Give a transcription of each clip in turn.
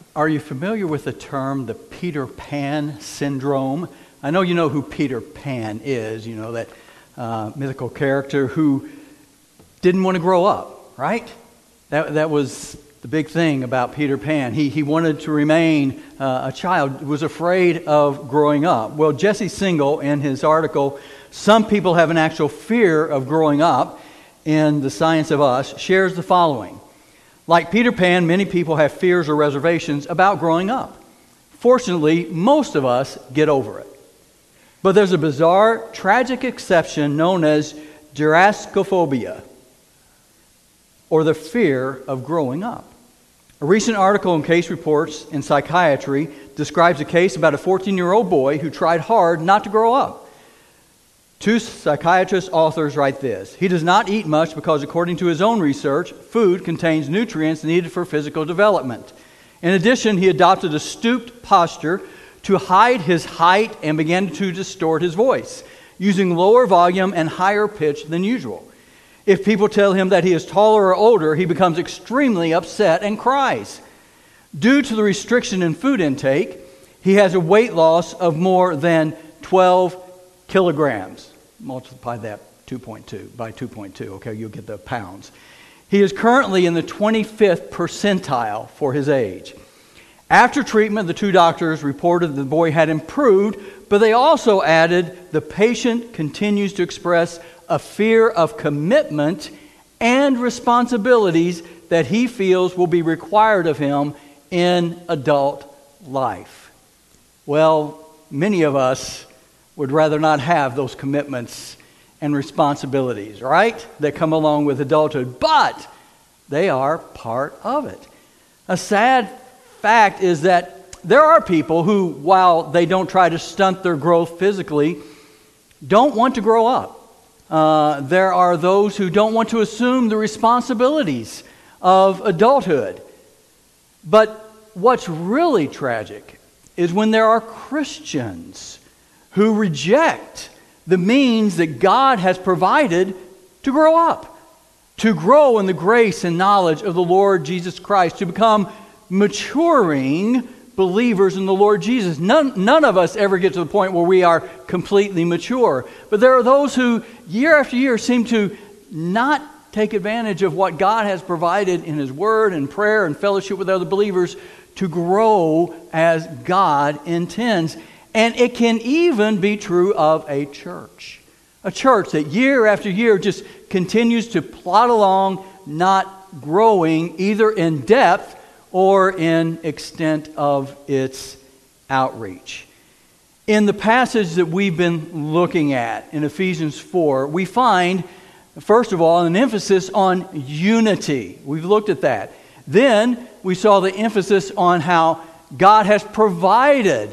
Are you familiar with the term, the Peter Pan syndrome? I know you know who Peter Pan is, you know, that mythical character who didn't want to grow up, right? That was the big thing about Peter Pan. He wanted to remain a child, was afraid of growing up. Well, Jesse Singal, in his article, Some People Have an Actual Fear of Growing Up, in The Science of Us, shares the following. Like Peter Pan, many people have fears or reservations about growing up. Fortunately, most of us get over it. But there's a bizarre, tragic exception known as geraskophobia, or the fear of growing up. A recent article in Case Reports in Psychiatry describes a case about a 14-year-old boy who tried hard not to grow up. Two psychiatrist authors write this: he does not eat much because, according to his own research, food contains nutrients needed for physical development. In addition, he adopted a stooped posture to hide his height and began to distort his voice, using lower volume and higher pitch than usual. If people tell him that he is taller or older, he becomes extremely upset and cries. Due to the restriction in food intake, he has a weight loss of more than 12 kilograms. Multiply that by 2.2, okay, you'll get the pounds. He is currently in the 25th percentile for his age. After treatment, the two doctors reported the boy had improved, but they also added the patient continues to express a fear of commitment and responsibilities that he feels will be required of him in adult life. Well, many of us would rather not have those commitments and responsibilities, right, that come along with adulthood, but they are part of it. A sad fact is that there are people who, while they don't try to stunt their growth physically, don't want to grow up. There are those who don't want to assume the responsibilities of adulthood. But what's really tragic is when there are Christians who reject the means that God has provided to grow up, to grow in the grace and knowledge of the Lord Jesus Christ, to become maturing believers in the Lord Jesus. None of us ever get to the point where we are completely mature. But there are those who, year after year, seem to not take advantage of what God has provided in His Word and prayer and fellowship with other believers to grow as God intends. And it can even be true of a church. A church that year after year just continues to plod along, not growing either in depth or in extent of its outreach. In the passage that we've been looking at in Ephesians 4, we find, first of all, an emphasis on unity. We've looked at that. Then we saw the emphasis on how God has provided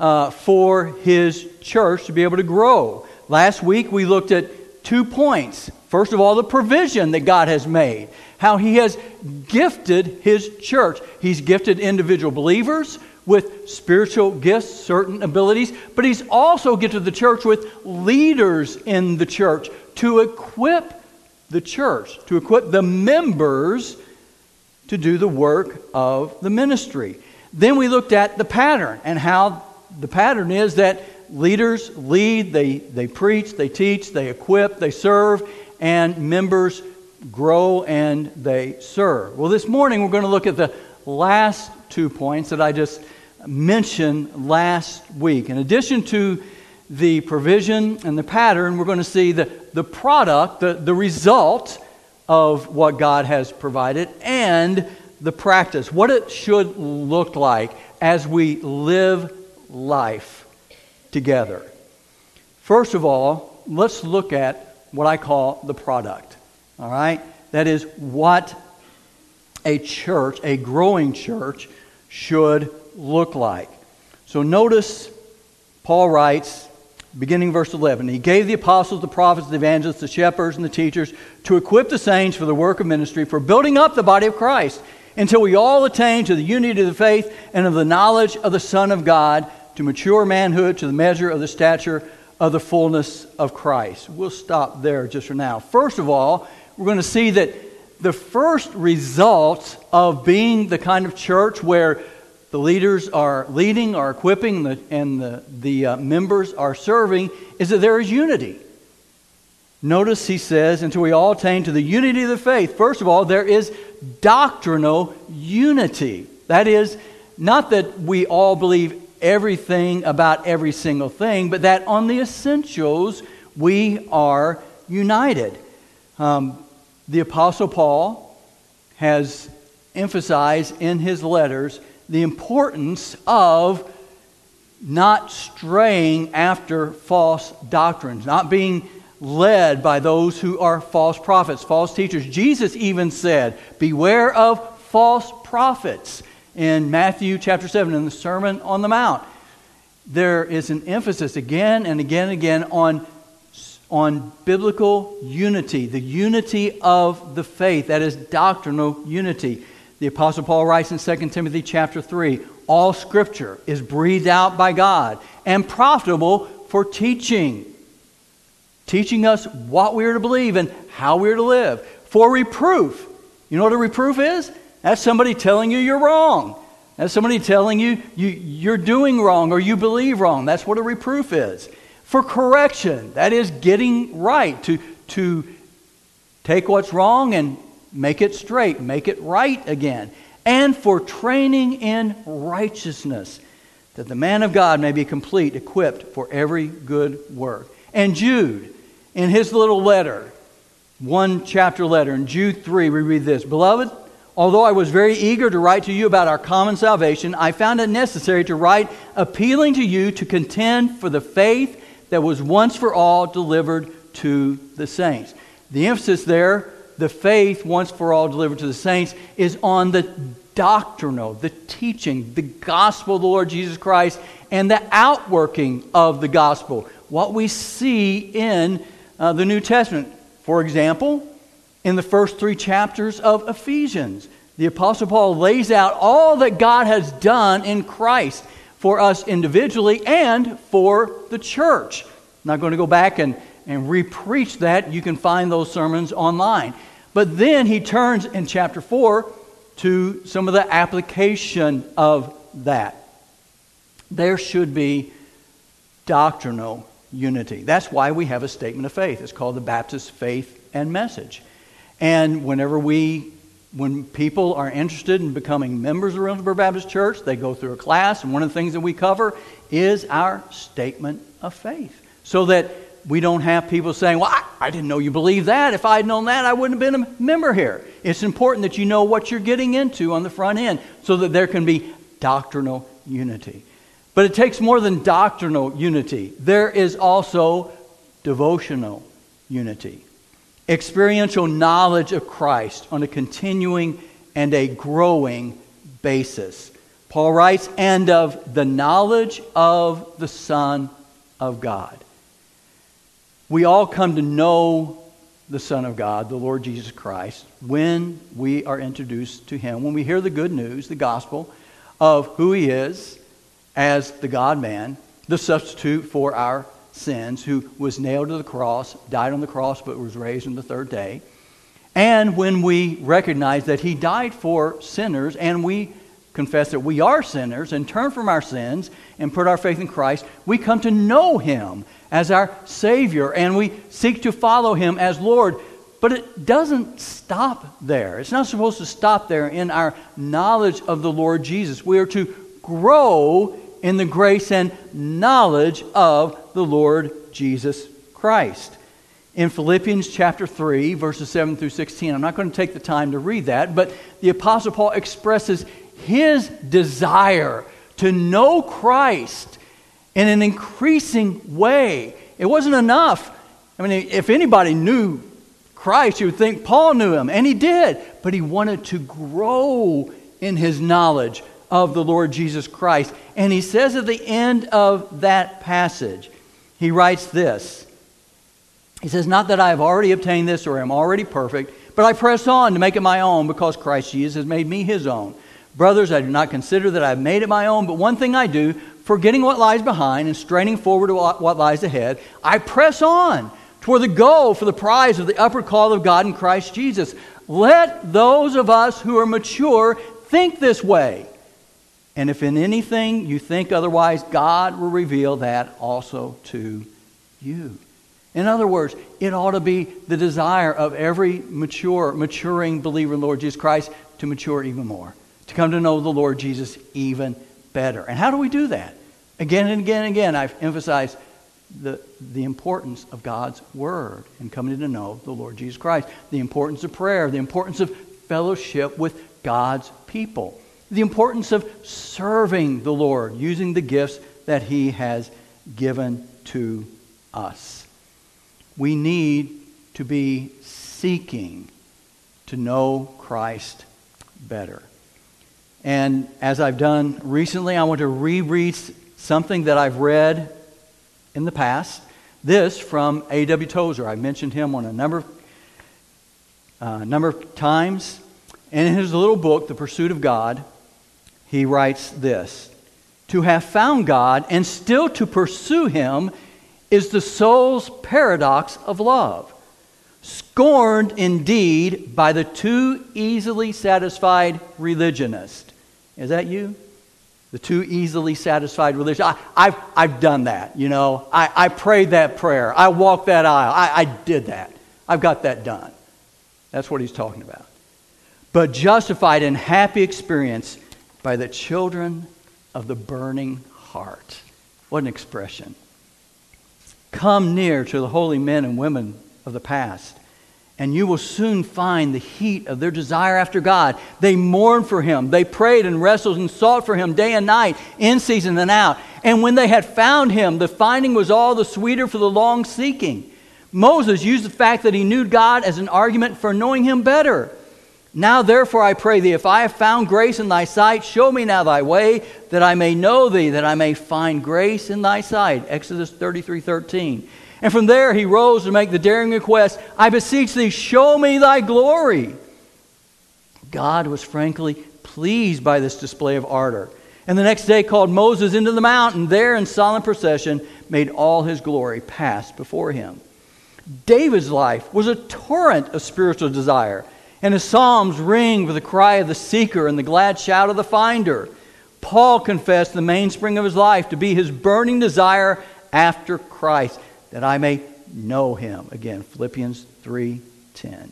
for His church to be able to grow. Last week we looked at 2 points. First of all, the provision that God has made. How He has gifted His church. He's gifted individual believers with spiritual gifts, certain abilities, but He's also gifted the church with leaders in the church to equip the church, to equip the members to do the work of the ministry. Then we looked at the pattern and how the pattern is that leaders lead, they preach, they teach, they equip, they serve, and members grow and they serve. Well, this morning we're going to look at the last 2 points that I just mentioned last week. In addition to the provision and the pattern, we're going to see the product, the result of what God has provided, and the practice, what it should look like as we live life together. First of all, let's look at what I call the product. All right? That is what a church, a growing church, should look like. So notice Paul writes, beginning verse 11, He gave the apostles, the prophets, the evangelists, the shepherds, and the teachers to equip the saints for the work of ministry, for building up the body of Christ, until we all attain to the unity of the faith and of the knowledge of the Son of God, to mature manhood, to the measure of the stature of the fullness of Christ. We'll stop there just for now. First of all, we're going to see that the first result of being the kind of church where the leaders are leading, are equipping, and the members are serving, is that there is unity. Notice he says, until we all attain to the unity of the faith. First of all, there is doctrinal unity. That is, not that we all believe everything about every single thing, but that on the essentials we are united. The Apostle Paul has emphasized in his letters the importance of not straying after false doctrines, not being led by those who are false prophets, false teachers. Jesus even said, beware of false prophets in Matthew chapter 7 in the Sermon on the Mount. There is an emphasis again and again and again on biblical unity, the unity of the faith, that is doctrinal unity. The Apostle Paul writes in 2 Timothy chapter 3, all Scripture is breathed out by God and profitable for teaching us what we are to believe and how we are to live. For reproof. You know what a reproof is? That's somebody telling you you're wrong. That's somebody telling you you're doing wrong or you believe wrong. That's what a reproof is. For correction. That is getting right. To take what's wrong and make it straight. Make it right again. And for training in righteousness, that the man of God may be complete, equipped for every good work. And Jude, in his little letter, one chapter letter, in Jude 3, we read this, Beloved, although I was very eager to write to you about our common salvation, I found it necessary to write appealing to you to contend for the faith that was once for all delivered to the saints. The emphasis there, the faith once for all delivered to the saints, is on the doctrinal, the teaching, the gospel of the Lord Jesus Christ, and the outworking of the gospel. What we see in the New Testament. For example, in the first 3 chapters of Ephesians, the Apostle Paul lays out all that God has done in Christ for us individually and for the church. I'm not going to go back and re-preach that. You can find those sermons online. But then he turns in chapter 4 to some of the application of that. There should be doctrinal unity. That's why we have a statement of faith. It's called the Baptist Faith and Message. And when people are interested in becoming members of Reynoldsburg Baptist Church, they go through a class, and one of the things that we cover is our statement of faith. So that we don't have people saying, well, I didn't know you believed that. If I'd known that, I wouldn't have been a member here. It's important that you know what you're getting into on the front end so that there can be doctrinal unity. But it takes more than doctrinal unity. There is also devotional unity. Experiential knowledge of Christ on a continuing and a growing basis. Paul writes, and of the knowledge of the Son of God. We all come to know the Son of God, the Lord Jesus Christ, when we are introduced to Him, when we hear the good news, the gospel, of who He is as the God-man, the substitute for our sins, who was nailed to the cross, died on the cross, but was raised on the third day. And when we recognize that He died for sinners, and we confess that we are sinners and turn from our sins and put our faith in Christ, we come to know Him as our Savior, and we seek to follow Him as Lord. But it doesn't stop there. It's not supposed to stop there in our knowledge of the Lord Jesus. We are to grow in the grace and knowledge of the Lord Jesus Christ. In Philippians chapter 3, verses 7 through 16, I'm not going to take the time to read that, but the Apostle Paul expresses his desire to know Christ in an increasing way. It wasn't enough. I mean, if anybody knew Christ, you would think Paul knew Him, and he did. But he wanted to grow in his knowledge of the Lord Jesus Christ. And he says at the end of that passage, he writes this. He says, not that I have already obtained this or am already perfect, but I press on to make it my own because Christ Jesus has made me His own. Brothers, I do not consider that I have made it my own, but one thing I do, forgetting what lies behind and straining forward to what lies ahead, I press on toward the goal for the prize of the upward call of God in Christ Jesus. Let those of us who are mature think this way. And if in anything you think otherwise, God will reveal that also to you. In other words, it ought to be the desire of every maturing believer in the Lord Jesus Christ to mature even more, to come to know the Lord Jesus even better. And how do we do that? Again and again and again, I've emphasized the importance of God's Word and coming to know the Lord Jesus Christ, the importance of prayer, the importance of fellowship with God's people, the importance of serving the Lord, using the gifts that He has given to us. We need to be seeking to know Christ better. And as I've done recently, I want to reread something that I've read in the past. This from A.W. Tozer. I've mentioned him on a number of times. And in his little book, The Pursuit of God, he writes this: "To have found God and still to pursue Him is the soul's paradox of love. Scorned indeed by the too easily satisfied religionist." Is that you? The too easily satisfied religion. I've done that, you know. I prayed that prayer. I walked that aisle. I did that. I've got that done. That's what he's talking about. But justified in happy experience by the children of the burning heart. What an expression. Come near to the holy men and women of the past, and you will soon find the heat of their desire after God. They mourned for Him. They prayed and wrestled and sought for Him day and night, in season and out. And when they had found Him, the finding was all the sweeter for the long seeking. Moses used the fact that he knew God as an argument for knowing Him better. Now therefore I pray thee, if I have found grace in thy sight, show me now thy way, that I may know thee, that I may find grace in thy sight. Exodus 33:13. And from there he rose to make the daring request, I beseech thee, show me thy glory. God was frankly pleased by this display of ardor. And the next day called Moses into the mountain, there in solemn procession made all His glory pass before him. David's life was a torrent of spiritual desire, and his psalms ring with the cry of the seeker and the glad shout of the finder. Paul confessed the mainspring of his life to be his burning desire after Christ, that I may know Him. Again, Philippians 3:10.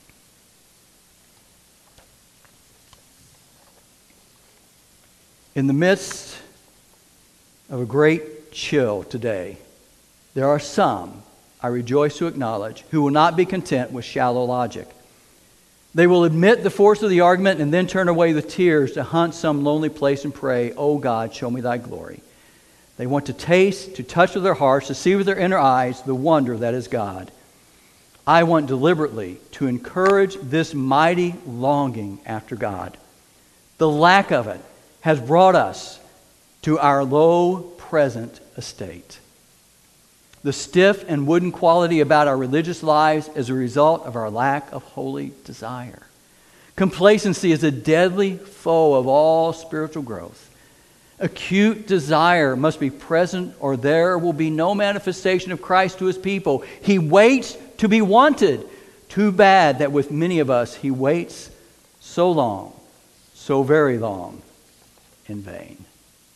In the midst of a great chill today, there are some, I rejoice to acknowledge, who will not be content with shallow logic. They will admit the force of the argument and then turn away with tears to hunt some lonely place and pray, "O God, show me thy glory." They want to taste, to touch with their hearts, to see with their inner eyes the wonder that is God. I want deliberately to encourage this mighty longing after God. The lack of it has brought us to our low present estate. The stiff and wooden quality about our religious lives is a result of our lack of holy desire. Complacency is a deadly foe of all spiritual growth. Acute desire must be present, or there will be no manifestation of Christ to His people. He waits to be wanted. Too bad that with many of us He waits so long, so very long, in vain.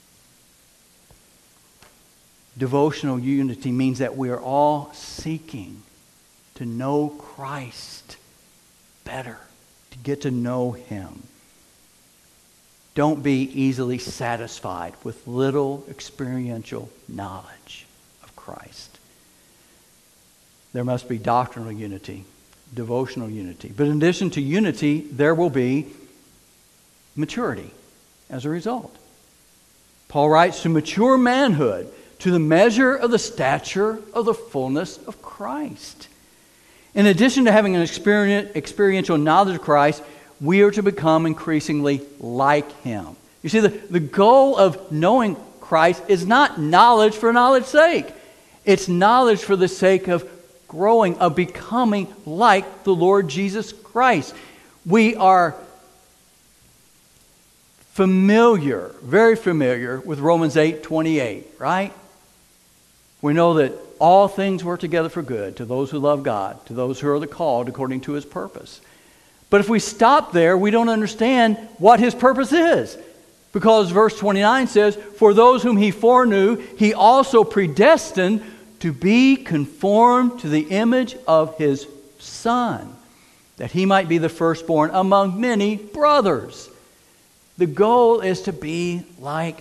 Devotional unity means that we are all seeking to know Christ better, to get to know Him. Don't be easily satisfied with little experiential knowledge of Christ. There must be doctrinal unity, devotional unity. But in addition to unity, there will be maturity as a result. Paul writes, to mature manhood, to the measure of the stature of the fullness of Christ. In addition to having an experiential knowledge of Christ, we are to become increasingly like Him. You see, the goal of knowing Christ is not knowledge for knowledge's sake. It's knowledge for the sake of growing, of becoming like the Lord Jesus Christ. We are familiar, very familiar with Romans 8:28, right? We know that all things work together for good to those who love God, to those who are the called according to His purpose. But if we stop there, we don't understand what His purpose is. Because verse 29 says, "For those whom he foreknew, he also predestined to be conformed to the image of his Son, that he might be the firstborn among many brothers." The goal is to be like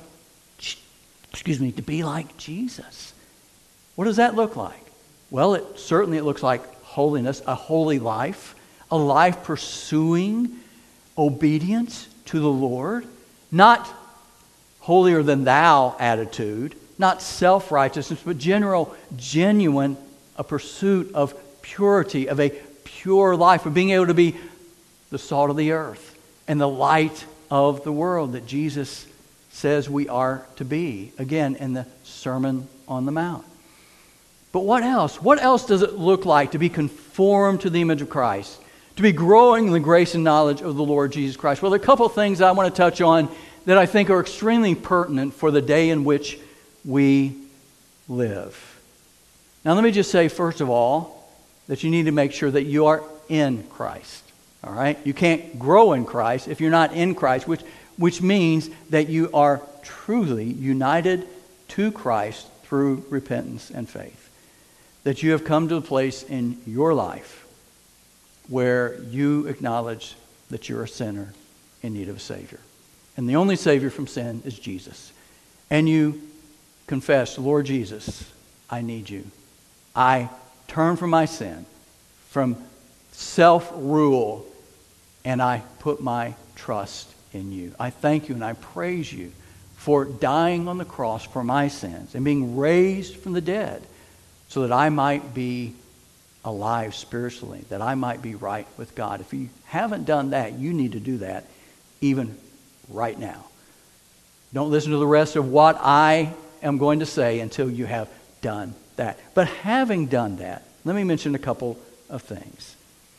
Jesus. What does that look like? Well, it looks like holiness, a holy life, a life pursuing obedience to the Lord, not holier than thou attitude, not self-righteousness, but genuine a pursuit of purity, of a pure life, of being able to be the salt of the earth and the light of the world that Jesus says we are to be, again, in the Sermon on the Mount. But what else? What else does it look like to be conformed to the image of Christ? To be growing in the grace and knowledge of the Lord Jesus Christ? Well, there are a couple of things I want to touch on that I think are extremely pertinent for the day in which we live. Now, let me just say, first of all, that you need to make sure that you are in Christ. All right? You can't grow in Christ if you're not in Christ, which means that you are truly united to Christ through repentance and faith. That you have come to a place in your life where you acknowledge that you're a sinner in need of a Savior. And the only Savior from sin is Jesus. And you confess, "Lord Jesus, I need you. I turn from my sin, from self-rule, and I put my trust in you. I thank you and I praise you for dying on the cross for my sins and being raised from the dead so that I might be alive spiritually, that I might be right with God." If you haven't done that, you need to do that even right now. Don't listen to the rest of what I am going to say until you have done that. But having done that, let me mention a couple of things.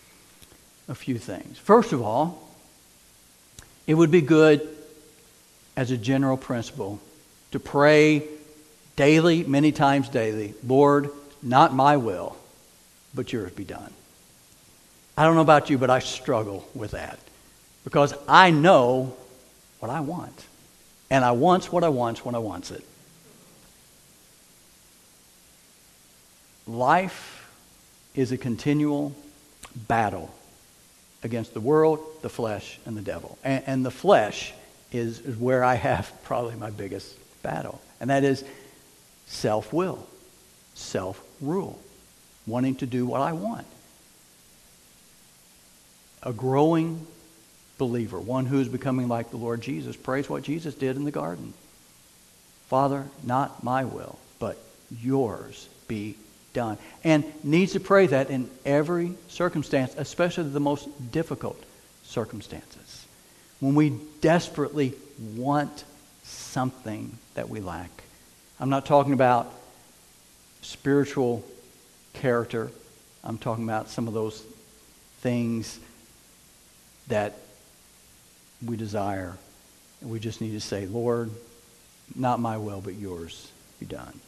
A few things. First of all, it would be good as a general principle to pray daily, many times daily, "Lord, not my will, but yours be done." I don't know about you, but I struggle with that because I know what I want. And I wants what I wants when I wants it. Life is a continual battle against the world, the flesh, and the devil. And the flesh is where I have probably my biggest battle. And that is self-will, self-rule, wanting to do what I want. A growing believer, one who is becoming like the Lord Jesus, prays what Jesus did in the garden. "Father, not my will, but yours be done." And needs to pray that in every circumstance, especially the most difficult circumstances. When we desperately want something that we lack. I'm not talking about spiritual character. I'm talking about some of those things that we desire. And we just need to say, "Lord, not my will, but yours be done."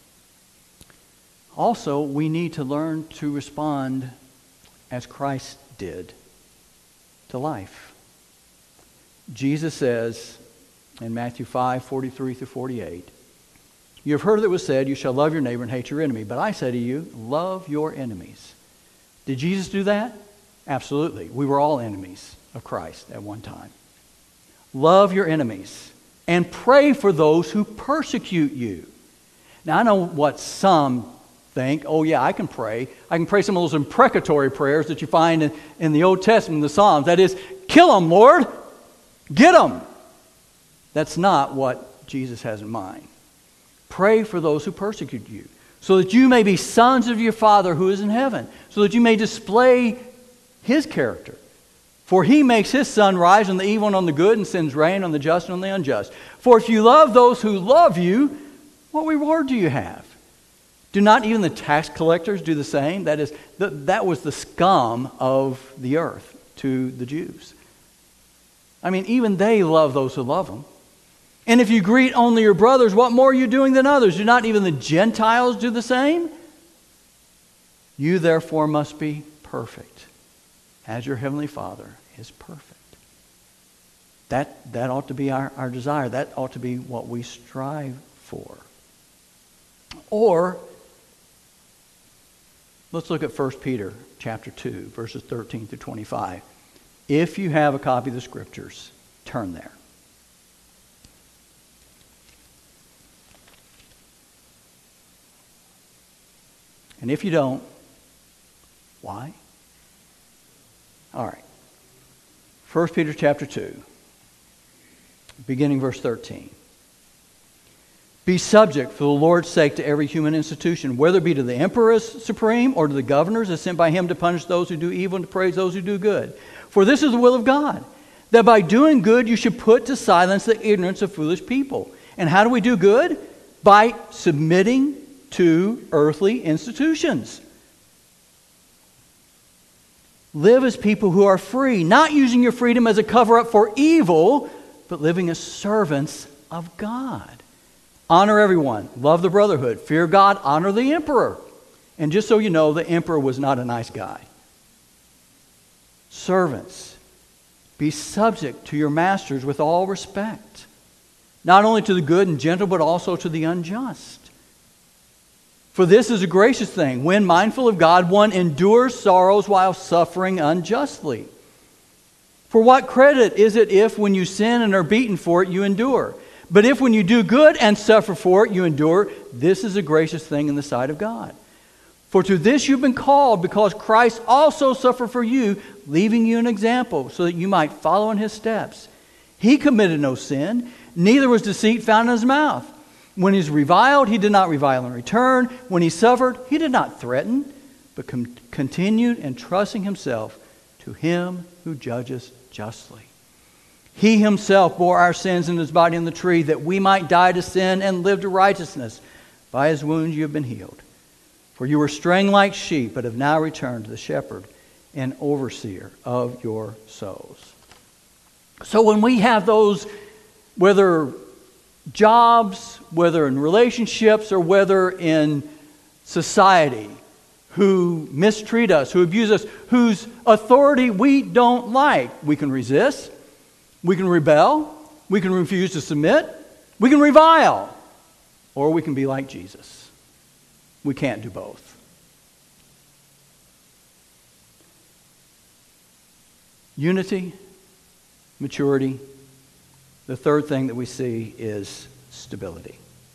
Also, we need to learn to respond as Christ did to life. Jesus says in Matthew 5:43-48, "You have heard that it was said, 'You shall love your neighbor and hate your enemy.' But I say to you, love your enemies." Did Jesus do that? Absolutely. We were all enemies of Christ at one time. Love your enemies and pray for those who persecute you. Now, I know what some think. Oh, yeah, I can pray. I can pray some of those imprecatory prayers that you find in the Old Testament, the Psalms. That is, "Kill them, Lord. Get them." That's not what Jesus has in mind. Pray for those who persecute you, so that you may be sons of your Father who is in heaven, so that you may display His character. For He makes His sun rise on the evil and on the good, and sends rain on the just and on the unjust. For if you love those who love you, what reward do you have? Do not even the tax collectors do the same? That is, that was the scum of the earth to the Jews. I mean, even they love those who love them. And if you greet only your brothers, what more are you doing than others? Do not even the Gentiles do the same? You therefore must be perfect, as your heavenly Father is perfect. That ought to be our desire. That ought to be what we strive for. Or, let's look at 1 Peter chapter 2, verses 13 through 25. If you have a copy of the Scriptures, turn there. And if you don't, why? All right. 1 Peter chapter 2, beginning verse 13. Be subject for the Lord's sake to every human institution, whether it be to the emperor as supreme or to the governors as sent by him to punish those who do evil and to praise those who do good. For this is the will of God, that by doing good you should put to silence the ignorance of foolish people. And how do we do good? By submitting to earthly institutions. Live as people who are free, not using your freedom as a cover-up for evil, but living as servants of God. Honor everyone. Love the brotherhood. Fear God. Honor the emperor. And just so you know, the emperor was not a nice guy. Servants, be subject to your masters with all respect, not only to the good and gentle, but also to the unjust. For this is a gracious thing. When mindful of God, one endures sorrows while suffering unjustly. For what credit is it if, when you sin and are beaten for it, you endure? But if when you do good and suffer for it, you endure, this is a gracious thing in the sight of God. For to this you've been called, because Christ also suffered for you, leaving you an example, so that you might follow in his steps. He committed no sin, neither was deceit found in his mouth. When he was reviled, he did not revile in return. When he suffered, he did not threaten, but continued entrusting himself to him who judges justly. He himself bore our sins in his body on the tree, that we might die to sin and live to righteousness. By his wounds you have been healed. For you were straying like sheep, but have now returned to the shepherd and overseer of your souls. So when we have those, whether jobs, whether in relationships, or whether in society, who mistreat us, who abuse us, whose authority we don't like, we can resist, we can rebel, we can refuse to submit, we can revile, or we can be like Jesus. We can't do both. Unity, maturity. The third thing that we see is stability.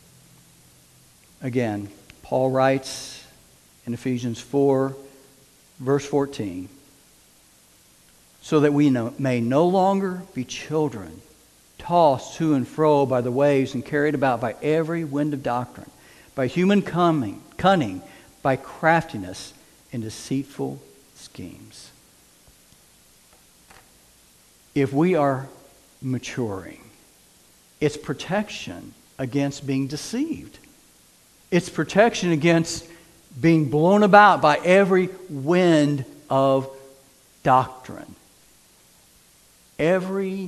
Again, Paul writes in Ephesians 4, verse 14, so that we may no longer be children, tossed to and fro by the waves and carried about by every wind of doctrine, by human cunning, by craftiness and deceitful schemes. If we are maturing, it's protection against being deceived. It's protection against being blown about by every wind of doctrine. Every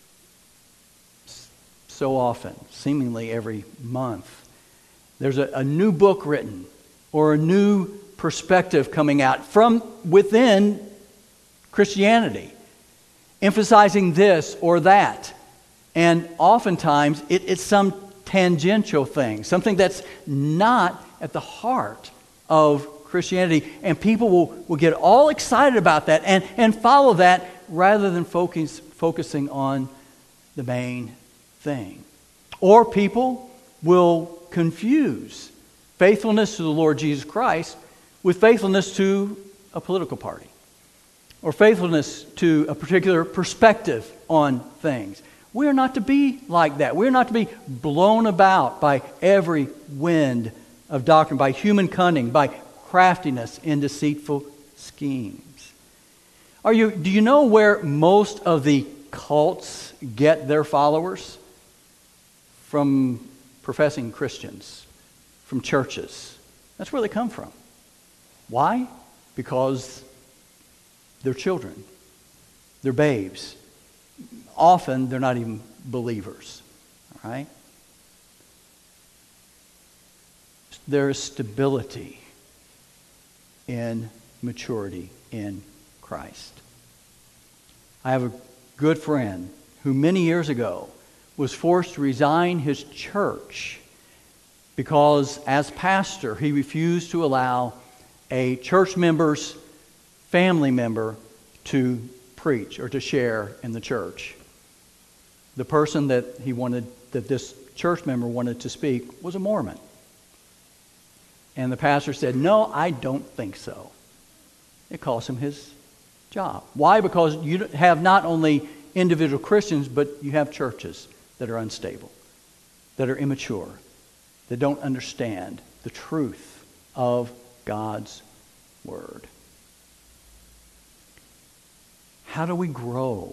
so often, seemingly every month, there's a new book written or a new perspective coming out from within Christianity, emphasizing this or that. And oftentimes it's some tangential thing, something that's not at the heart of Christianity. And people will get all excited about that and follow that rather than focusing on the main thing. Or people will confuse faithfulness to the Lord Jesus Christ with faithfulness to a political party or faithfulness to a particular perspective on things. We are not to be like that. We are not to be blown about by every wind of doctrine, by human cunning, by craftiness and deceitful schemes. Do you know where most of the cults get their followers? From professing Christians, from churches. That's where they come from. Why? Because they're children. They're babes. Often they're not even believers. All right? There is stability in maturity in Christ. I have a good friend who many years ago was forced to resign his church because as pastor he refused to allow a church member's family member to preach or to share in the church. The person that this church member wanted to speak was a Mormon. And the pastor said, "No, I don't think so." It cost him his job. Why? Because you have not only individual Christians, but you have churches that are unstable, that are immature, that don't understand the truth of God's Word. How do we grow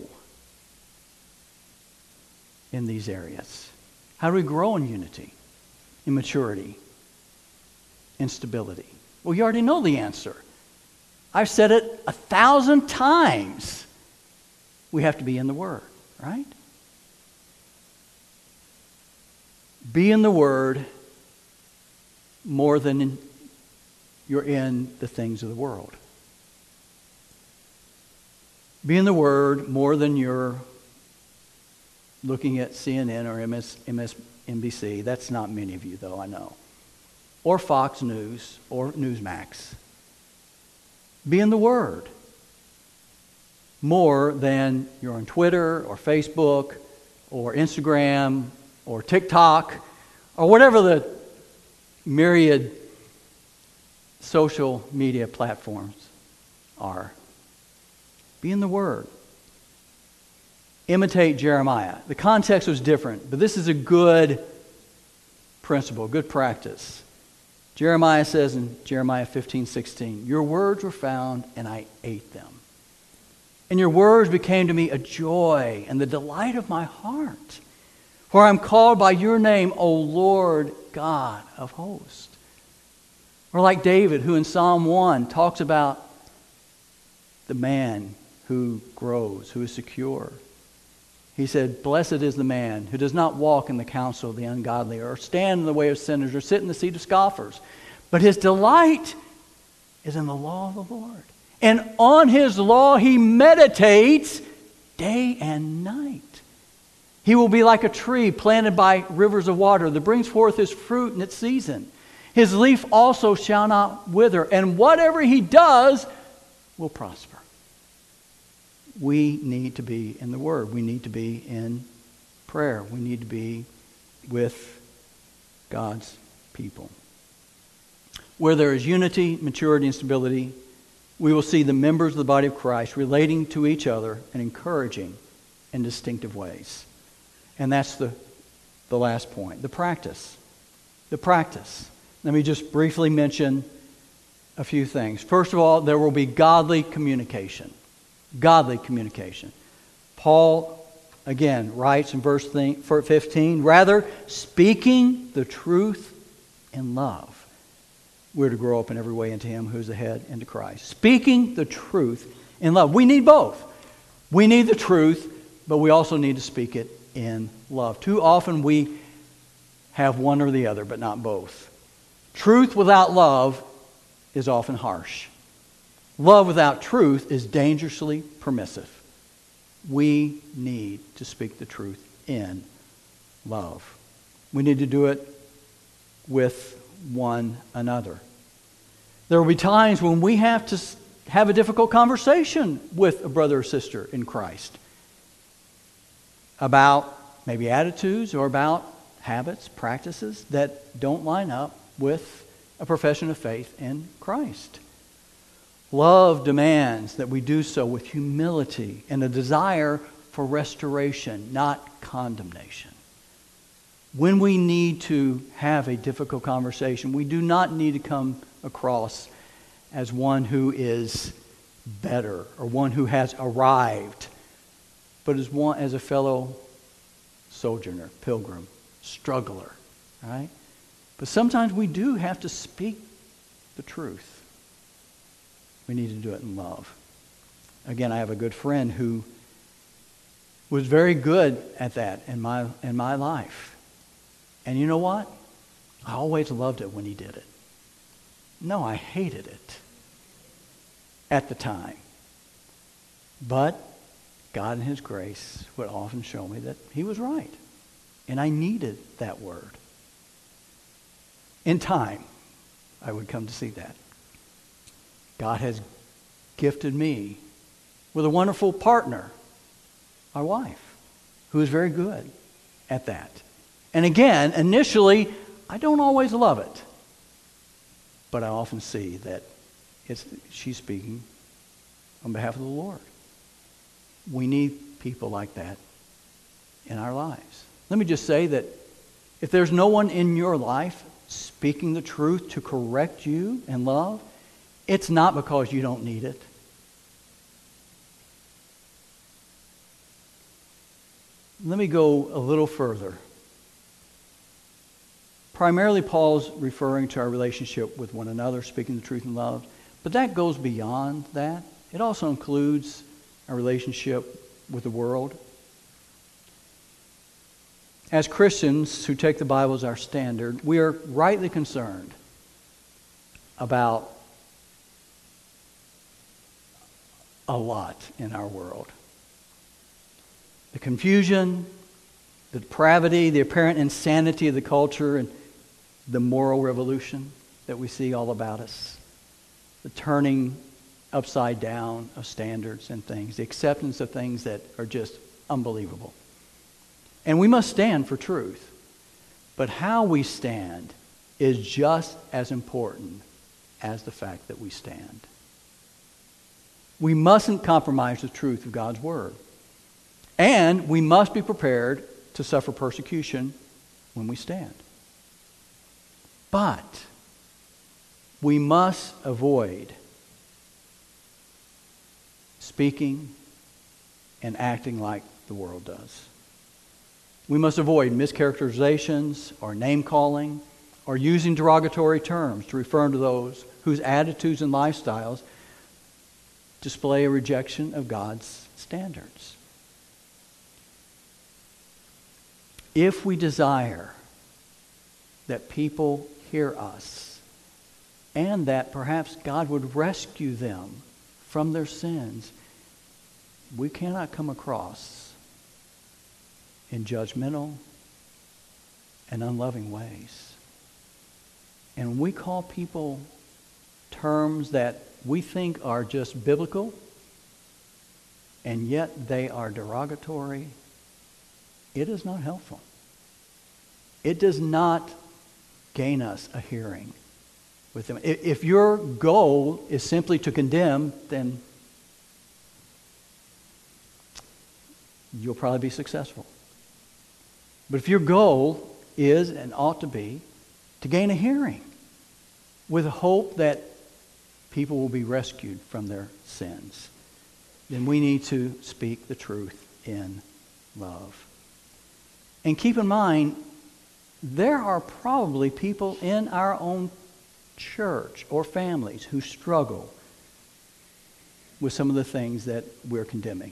in these areas? How do we grow in unity, in maturity, in stability? Well, you already know the answer. I've said it 1,000 times. We have to be in the Word, right? Be in the Word more than you're in the things of the world. Be in the Word more than you're looking at CNN or MSNBC. That's not many of you, though, I know. Or Fox News or Newsmax. Be in the Word more than you're on Twitter or Facebook or Instagram or TikTok or whatever the myriad social media platforms are. Be in the Word. Imitate Jeremiah. The context was different, but this is a good principle, good practice. Jeremiah says in Jeremiah 15:16, "Your words were found and I ate them. And your words became to me a joy and the delight of my heart. For I am called by your name, O Lord God of hosts." Or like David, who in Psalm 1 talks about the man who grows, who is secure. He said, "Blessed is the man who does not walk in the counsel of the ungodly, or stand in the way of sinners, or sit in the seat of scoffers. But his delight is in the law of the Lord. And on his law he meditates day and night. He will be like a tree planted by rivers of water that brings forth his fruit in its season. His leaf also shall not wither, and whatever he does will prosper." We need to be in the Word. We need to be in prayer. We need to be with God's people. Where there is unity, maturity, and stability, we will see the members of the body of Christ relating to each other and encouraging in distinctive ways. And that's the last point, the practice. The practice. Let me just briefly mention a few things. First of all, there will be godly communication. Godly communication. Paul, again, writes in verse 15, "Rather, speaking the truth in love, we're to grow up in every way into Him who's the head, into Christ." Speaking the truth in love. We need both. We need the truth, but we also need to speak it in love. Too often we have one or the other, but not both. Truth without love is often harsh. Love without truth is dangerously permissive. We need to speak the truth in love. We need to do it with one another. There will be times when we have to have a difficult conversation with a brother or sister in Christ about maybe attitudes or about habits, practices that don't line up with a profession of faith in Christ. Love demands that we do so with humility and a desire for restoration, not condemnation. When we need to have a difficult conversation, we do not need to come across as one who is better or one who has arrived, but as a fellow sojourner, pilgrim, struggler, right? But sometimes we do have to speak the truth. We need to do it in love. Again, I have a good friend who was very good at that in my life. And you know what? I always loved it when he did it. No, I hated it at the time. But God in His grace would often show me that He was right. And I needed that word. In time, I would come to see that. God has gifted me with a wonderful partner, my wife, who is very good at that. And again, initially, I don't always love it. But I often see that she's speaking on behalf of the Lord. We need people like that in our lives. Let me just say that if there's no one in your life speaking the truth to correct you in love, it's not because you don't need it. Let me go a little further. Primarily, Paul's referring to our relationship with one another, speaking the truth in love. But that goes beyond that. It also includes our relationship with the world. As Christians who take the Bible as our standard, we are rightly concerned about a lot in our world. The confusion, the depravity, the apparent insanity of the culture, and the moral revolution that we see all about us. The turning upside down of standards and things. The acceptance of things that are just unbelievable. And we must stand for truth. But how we stand is just as important as the fact that we stand. We mustn't compromise the truth of God's Word. And we must be prepared to suffer persecution when we stand. But we must avoid speaking and acting like the world does. We must avoid mischaracterizations or name-calling or using derogatory terms to refer to those whose attitudes and lifestyles display a rejection of God's standards. If we desire that people hear us and that perhaps God would rescue them from their sins, we cannot come across in judgmental and unloving ways. And when we call people terms that we think are just biblical, and yet they are derogatory, it is not helpful. It does not gain us a hearing with them. If your goal is simply to condemn, then you'll probably be successful. But if your goal is and ought to be to gain a hearing with hope that people will be rescued from their sins, then we need to speak the truth in love. And keep in mind, there are probably people in our own church or families who struggle with some of the things that we're condemning.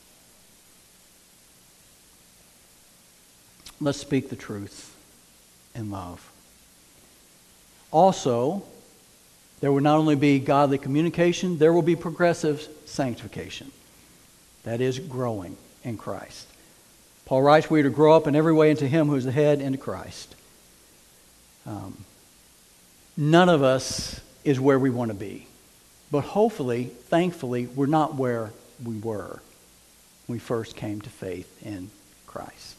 Let's speak the truth in love. Also, there will not only be godly communication, there will be progressive sanctification. That is growing in Christ. Paul writes, we are to grow up in every way into Him who is the head, into Christ. None of us is where we want to be. But hopefully, thankfully, we're not where we were when we first came to faith in Christ.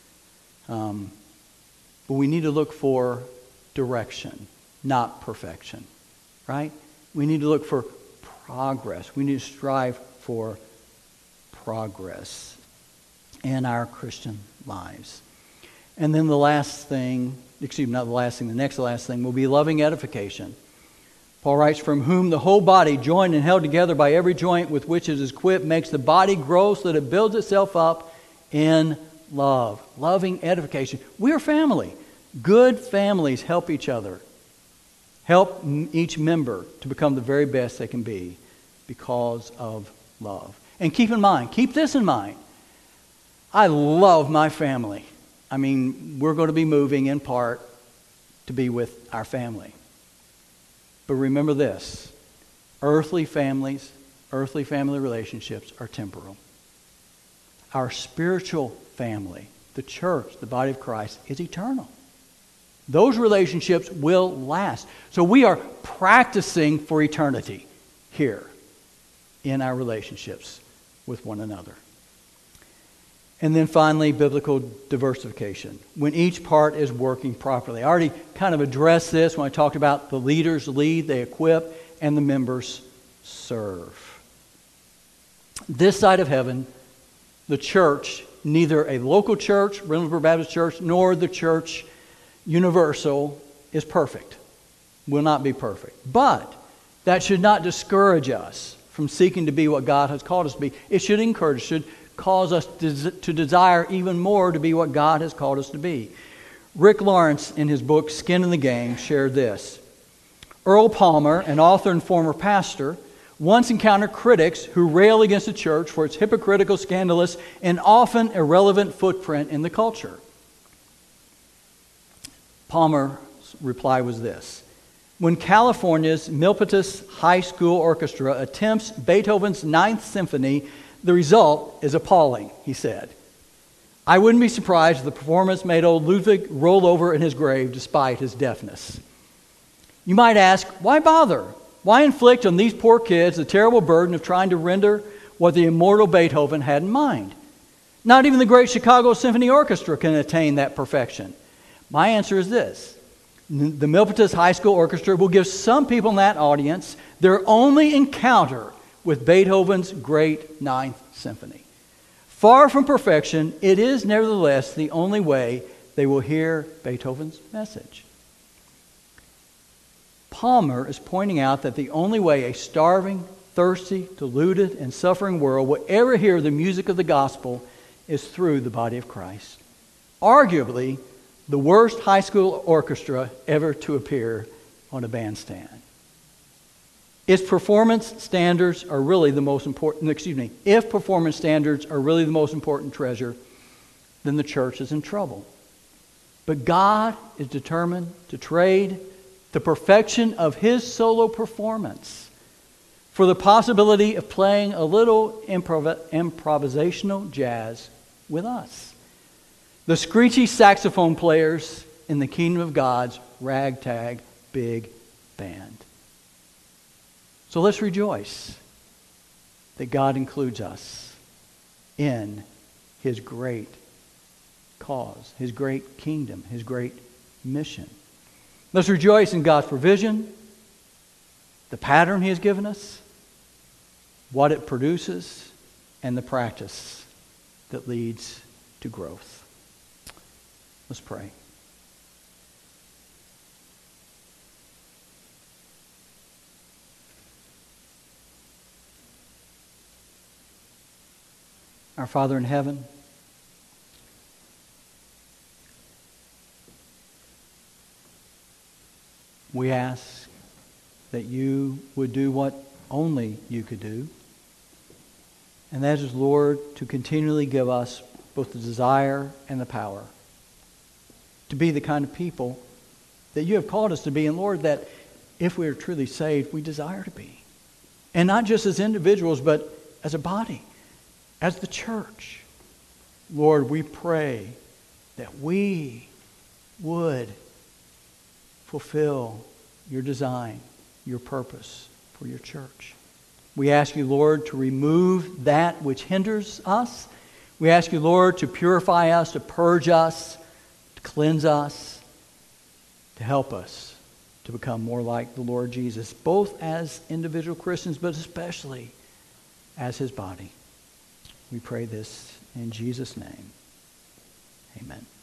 But we need to look for direction, not perfection. Right? We need to look for progress. We need to strive for progress in our Christian lives. And then the last thing, the next to last thing will be loving edification. Paul writes, from whom the whole body, joined and held together by every joint with which it is equipped, makes the body grow so that it builds itself up in love. Loving edification. We're family. Good families help each other. Help each member to become the very best they can be because of love. And keep this in mind. I love my family. I mean, we're going to be moving in part to be with our family. But remember this, earthly family relationships are temporal. our spiritual family, the church, the body of Christ, is eternal. Those relationships will last. So we are practicing for eternity here in our relationships with one another. And then finally, biblical diversification, when each part is working properly. I already kind of addressed this when I talked about the leaders lead, they equip, and the members serve. This side of heaven, the church, neither a local church, Reynoldsburg Baptist Church, nor the church universal is perfect. Will not be perfect. But that should not discourage us from seeking to be what God has called us to be. It should encourage, should cause us to desire even more to be what God has called us to be. Rick Lawrence, in his book Skin in the Game, shared this. Earl Palmer, an author and former pastor, once encountered critics who rail against the church for its hypocritical, scandalous, and often irrelevant footprint in the culture. Palmer's reply was this. When California's Milpitas High School Orchestra attempts Beethoven's Ninth Symphony, the result is appalling, he said. I wouldn't be surprised if the performance made old Ludwig roll over in his grave despite his deafness. You might ask, why bother? Why inflict on these poor kids the terrible burden of trying to render what the immortal Beethoven had in mind? Not even the great Chicago Symphony Orchestra can attain that perfection. My answer is this. The Milpitas High School Orchestra will give some people in that audience their only encounter with Beethoven's great Ninth Symphony. Far from perfection, it is nevertheless the only way they will hear Beethoven's message. Palmer is pointing out that the only way a starving, thirsty, deluded, and suffering world will ever hear the music of the gospel is through the body of Christ. Arguably, the worst high school orchestra ever to appear on a bandstand. Its performance standards are really the most important, if performance standards are really the most important treasure, then the church is in trouble. But God is determined to trade the perfection of His solo performance for the possibility of playing a little improvisational jazz with us. The screechy saxophone players in the kingdom of God's ragtag big band. So let's rejoice that God includes us in His great cause, His great kingdom, His great mission. Let's rejoice in God's provision, the pattern He has given us, what it produces, and the practice that leads to growth. Let's pray. Our Father in heaven, we ask that you would do what only you could do. And that is, Lord, to continually give us both the desire and the power to be the kind of people that you have called us to be. And Lord, that if we are truly saved, we desire to be. And not just as individuals, but as a body, as the church. Lord, we pray that we would fulfill your design, your purpose for your church. We ask you, Lord, to remove that which hinders us. We ask you, Lord, to purify us, to purge us, to cleanse us, to help us to become more like the Lord Jesus, both as individual Christians, but especially as His body. We pray this in Jesus' name. Amen.